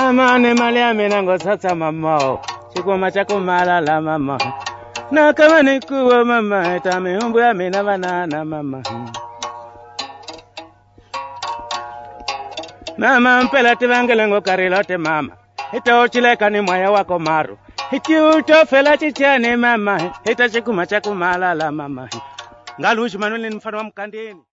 Mama ne mali amenango sasa mama. Chikuma chakumala la mama. Na kama ni kuwa mama etame umbu ya mina banana mama. Mama mpela tivangelengo karilote mama. Ita ochileka ni mwaya wako maru. Iti utofela chichane mama. Ita chikuma chakumala la mama. Ngalushi manuli mfano wa mkandini.